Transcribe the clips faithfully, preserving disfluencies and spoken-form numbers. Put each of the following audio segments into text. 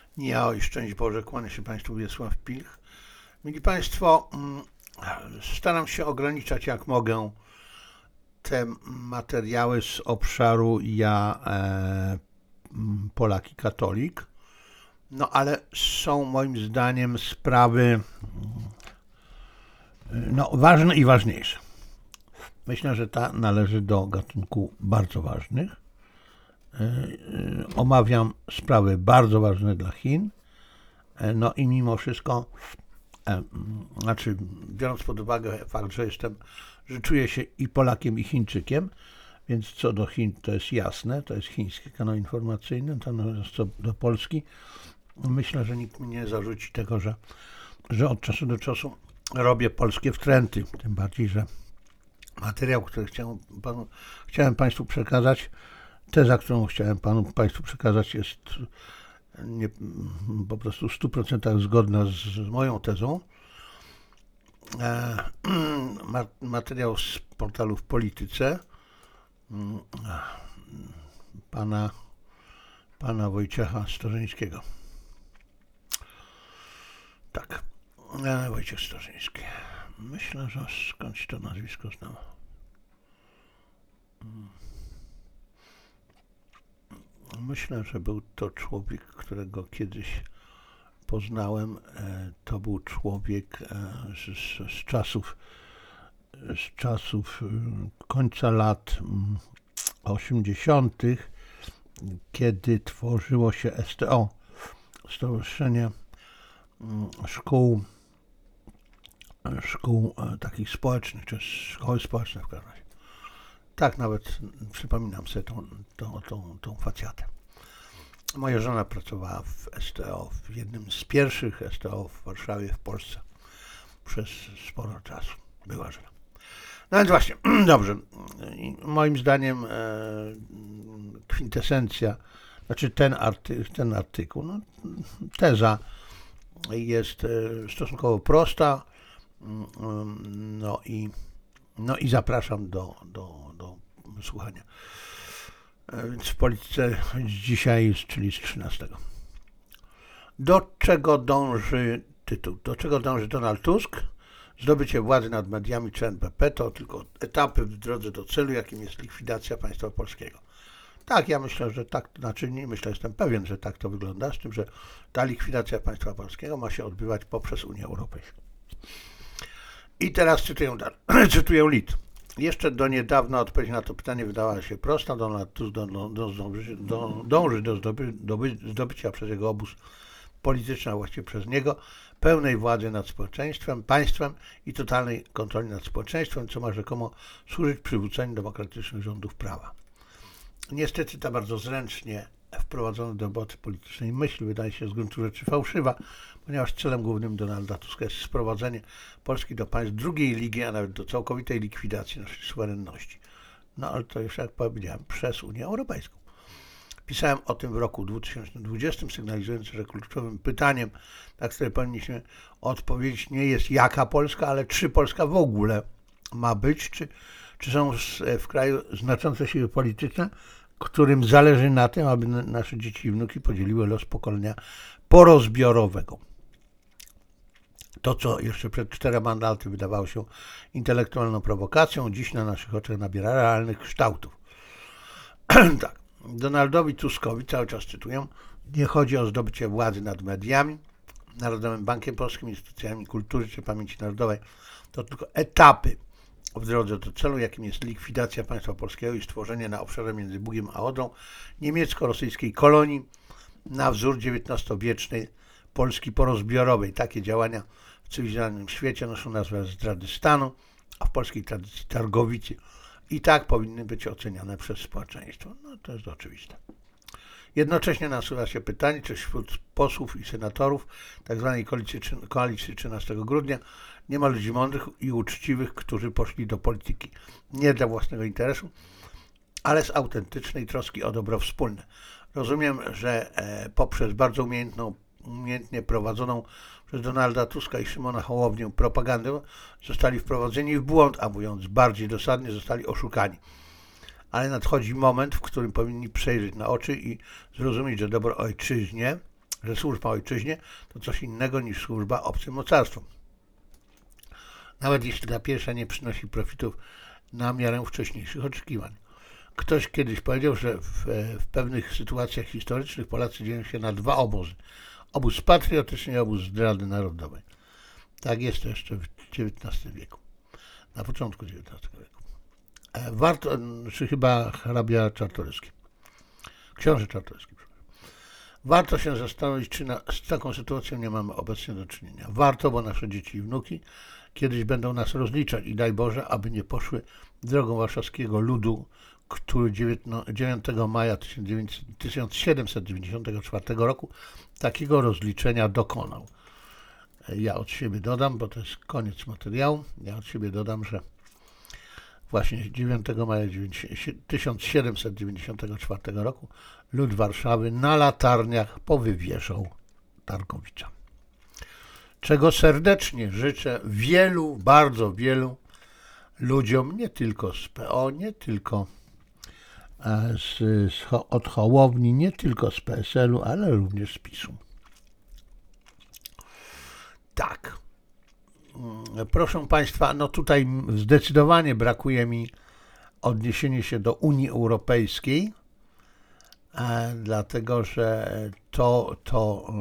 Ja i szczęść Boże, kłania się Państwu Wiesław Pilch. Mili Państwo, staram się ograniczać jak mogę te materiały z obszaru ja, e, Polak i katolik, no ale są moim zdaniem sprawy no, ważne i ważniejsze. Myślę, że ta należy do gatunku bardzo ważnych. Omawiam sprawy bardzo ważne dla Chin, no i mimo wszystko, znaczy biorąc pod uwagę fakt, że jestem, że czuję się i Polakiem, i Chińczykiem, więc co do Chin to jest jasne, to jest chiński kanał informacyjny, natomiast co do Polski, myślę, że nikt mi nie zarzuci tego, że, że od czasu do czasu robię polskie wtręty, tym bardziej, że materiał, który chciałem, panu, chciałem Państwu przekazać, teza, którą chciałem panu, Państwu przekazać, jest nie, po prostu w stu procentach zgodna z, z moją tezą. E, materiał z portalu W Polityce pana, pana Wojciecha Starzyńskiego. Tak, e, Wojciech Starzyński. Myślę, że skądś to nazwisko znam. Myślę, że był to człowiek, którego kiedyś poznałem. To był człowiek z, z czasów z czasów końca lat osiemdziesiątych, kiedy tworzyło się S T O, Stowarzyszenie Szkół Szkół takich społecznych, czy szkoły społeczne w każdym razie. Tak, nawet przypominam sobie tą, tą, tą, tą facjatę. Moja żona pracowała w S T O, w jednym z pierwszych S T O w Warszawie, w Polsce, przez sporo czasu. Była żona. No więc właśnie, dobrze. Moim zdaniem e, kwintesencja, znaczy ten, arty, ten artykuł, no, teza jest e, stosunkowo prosta, no i No i zapraszam do, do, do słuchania. Więc w Polityce dzisiaj, czyli z trzynastego. Do czego dąży tytuł? Do czego dąży Donald Tusk? Zdobycie władzy nad mediami czy N B P to tylko etapy w drodze do celu, jakim jest likwidacja państwa polskiego. Tak, ja myślę, że tak, znaczy nie myślę, jestem pewien, że tak to wygląda, z tym, że ta likwidacja państwa polskiego ma się odbywać poprzez Unię Europejską. I teraz cytuję, cytuję Lit. Jeszcze do niedawna odpowiedź na to pytanie wydawała się prosta. Donald Tusk dąży do, dąży do zdoby, doby, zdobycia przez jego obóz polityczny, a właściwie przez niego, pełnej władzy nad społeczeństwem, państwem i totalnej kontroli nad społeczeństwem, co ma rzekomo służyć przywróceniu demokratycznych rządów prawa. Niestety ta bardzo zręcznie wprowadzona do debaty politycznej myśl wydaje się z gruntu rzeczy fałszywa, ponieważ celem głównym Donalda Tuska jest sprowadzenie Polski do państw drugiej ligi, a nawet do całkowitej likwidacji naszej suwerenności. No ale to już, jak powiedziałem, przez Unię Europejską. Pisałem o tym w roku dwa tysiące dwudziestym, sygnalizując, że kluczowym pytaniem, na które powinniśmy odpowiedzieć, nie jest jaka Polska, ale czy Polska w ogóle ma być, czy, czy są w kraju znaczące siły polityczne, którym zależy na tym, aby nasze dzieci i wnuki podzieliły los pokolenia porozbiorowego. To, co jeszcze przed czterema laty wydawało się intelektualną prowokacją, dziś na naszych oczach nabiera realnych kształtów. Tak, Donaldowi Tuskowi, cały czas cytuję, nie chodzi o zdobycie władzy nad mediami, Narodowym Bankiem Polskim, instytucjami kultury czy pamięci narodowej. To tylko etapy w drodze do celu, jakim jest likwidacja państwa polskiego i stworzenie na obszarze między Bugiem a Odrą niemiecko-rosyjskiej kolonii na wzór dziewiętnastowiecznej Polski porozbiorowej. Takie działania w cywilizowanym świecie noszą nazwę zdrady stanu, a w polskiej tradycji targowicy. I tak powinny być oceniane przez społeczeństwo. No to jest oczywiste. Jednocześnie nasuwa się pytanie, czy wśród posłów i senatorów tzw. koalicji, koalicji trzynastego grudnia nie ma ludzi mądrych i uczciwych, którzy poszli do polityki nie dla własnego interesu, ale z autentycznej troski o dobro wspólne. Rozumiem, że e, poprzez bardzo umiejętną, umiejętnie prowadzoną przez Donalda Tuska i Szymona Hołownię propagandę zostali wprowadzeni w błąd, a mówiąc bardziej dosadnie, zostali oszukani. Ale nadchodzi moment, w którym powinni przejrzeć na oczy i zrozumieć, że dobro ojczyźnie że służba ojczyźnie to coś innego niż służba obcym mocarstwom. Nawet jeśli ta pierwsza nie przynosi profitów na miarę wcześniejszych oczekiwań. Ktoś kiedyś powiedział, że w, w pewnych sytuacjach historycznych Polacy dzielą się na dwa obozy. Obóz patriotyczny i obóz zdrady narodowej. Tak jest to jeszcze w dziewiętnastym wieku. Na początku dziewiętnastego wieku. Warto, czy chyba hrabia Czartoryski. Książę Czartoryski. Warto się zastanowić, czy na, z taką sytuacją nie mamy obecnie do czynienia. Warto, bo nasze dzieci i wnuki kiedyś będą nas rozliczać i daj Boże, aby nie poszły drogą warszawskiego ludu, który dziewiątego maja tysiąc siedemset dziewięćdziesiątego czwartego roku takiego rozliczenia dokonał. Ja od siebie dodam, bo to jest koniec materiału, ja od siebie dodam, że właśnie dziewiątego maja tysiąc siedemset dziewięćdziesiątego czwartego roku lud Warszawy na latarniach powywieszał Targowicza. Czego serdecznie życzę wielu, bardzo wielu ludziom, nie tylko z P O, nie tylko z, z, od Hołowni, nie tylko z P S L u, ale również z PiS-u. Tak. Proszę Państwa, no tutaj zdecydowanie brakuje mi odniesienia się do Unii Europejskiej, e, dlatego że to, to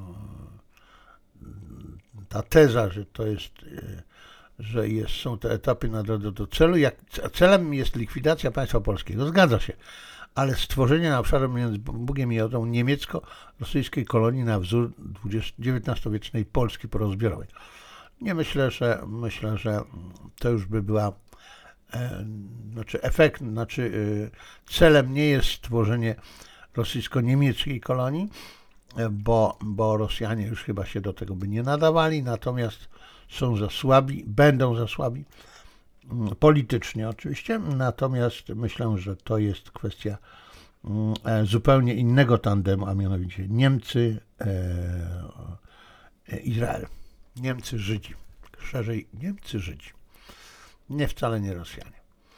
e, ta teza, że to jest, e, że jest, są te etapy na drodze do celu, jak celem jest likwidacja państwa polskiego, zgadza się, ale stworzenie na obszarze między Bugiem i Odrą niemiecko-rosyjskiej kolonii na wzór dziewiętnastowiecznej Polski porozbiorowej. Nie myślę, że myślę, że to już by była, e, znaczy efekt, znaczy e, celem nie jest stworzenie rosyjsko-niemieckiej kolonii, e, bo, bo Rosjanie już chyba się do tego by nie nadawali, natomiast są za słabi, będą za słabi, m, politycznie oczywiście, natomiast myślę, że to jest kwestia m, e, zupełnie innego tandemu, a mianowicie Niemcy, e, e, Izrael. Niemcy, Żydzi. Szerzej Niemcy, Żydzi. Nie wcale nie Rosjanie.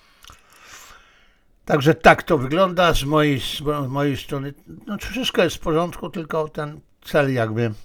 Także tak to wygląda z mojej, z mojej strony. No, wszystko jest w porządku, tylko ten cel jakby e,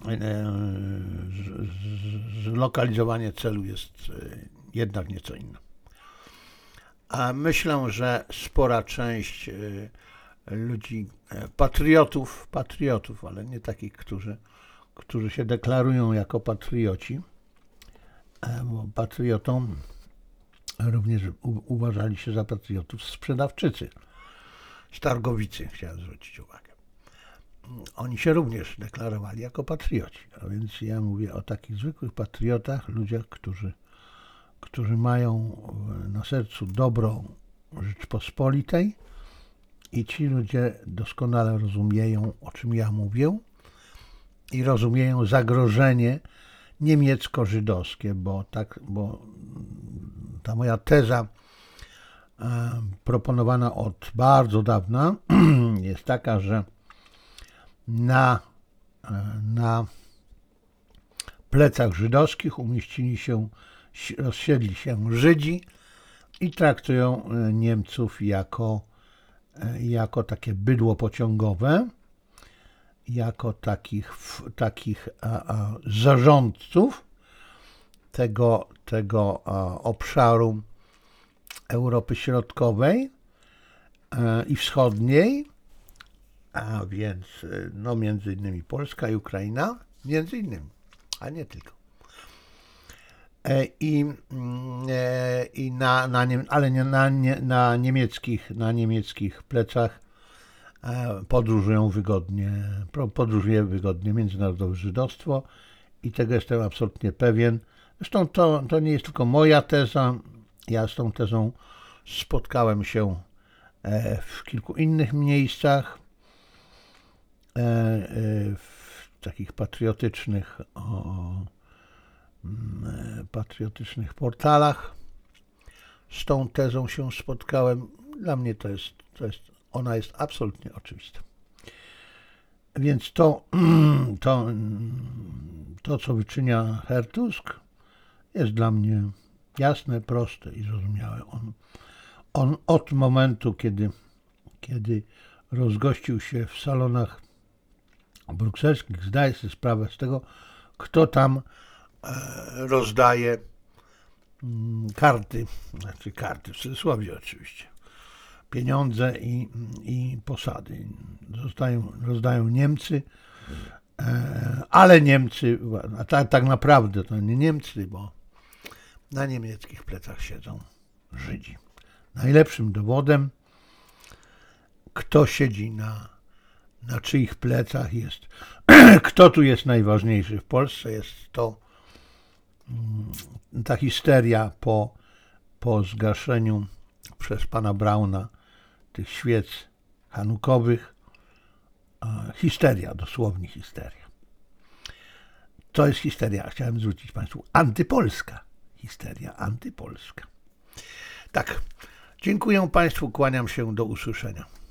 zlokalizowanie celu jest e, jednak nieco inne. A myślę, że spora część e, ludzi, e, patriotów, patriotów, ale nie takich, którzy którzy się deklarują jako patrioci, bo patriotą również u, uważali się za patriotów sprzedawczycy z Targowicy, chciałem zwrócić uwagę. Oni się również deklarowali jako patrioci, a więc ja mówię o takich zwykłych patriotach, ludziach, którzy, którzy mają na sercu dobro Rzeczpospolitej i ci ludzie doskonale rozumieją, o czym ja mówię, i rozumieją zagrożenie niemiecko-żydowskie, bo, tak, bo ta moja teza e, proponowana od bardzo dawna jest taka, że na, e, na plecach żydowskich umieścili się, rozsiedli się Żydzi i traktują Niemców jako, e, jako takie bydło pociągowe, jako takich, takich a, a, zarządców tego, tego a, obszaru Europy Środkowej a, i Wschodniej, a więc no, między innymi Polska i Ukraina, między innymi, a nie tylko. E, I, e, i na, na, ale nie, na, nie, na, niemieckich, na niemieckich plecach podróżują wygodnie, podróżuje wygodnie międzynarodowe żydostwo i tego jestem absolutnie pewien. Zresztą to, to nie jest tylko moja teza, ja z tą tezą spotkałem się w kilku innych miejscach, w takich patriotycznych, o, patriotycznych portalach. Z tą tezą się spotkałem. Dla mnie to jest, to jest ona jest absolutnie oczywista. Więc to, to, to co wyczynia Herr Tusk, jest dla mnie jasne, proste i zrozumiałe. On, on od momentu, kiedy, kiedy rozgościł się w salonach brukselskich zdaje sobie sprawę z tego, kto tam rozdaje karty, znaczy karty, w cudzysłowie oczywiście, pieniądze i, i posady. Zostają, rozdają Niemcy, ale Niemcy, a tak, tak naprawdę to nie Niemcy, bo na niemieckich plecach siedzą Żydzi. Najlepszym dowodem, kto siedzi na, na czyich plecach jest, kto tu jest najważniejszy w Polsce, jest to ta histeria po, po zgaszeniu przez pana Brauna tych świec hanukowych. Histeria, dosłownie histeria. To jest histeria, chciałem zwrócić Państwu, antypolska histeria, antypolska. Tak, dziękuję Państwu, kłaniam się, do usłyszenia.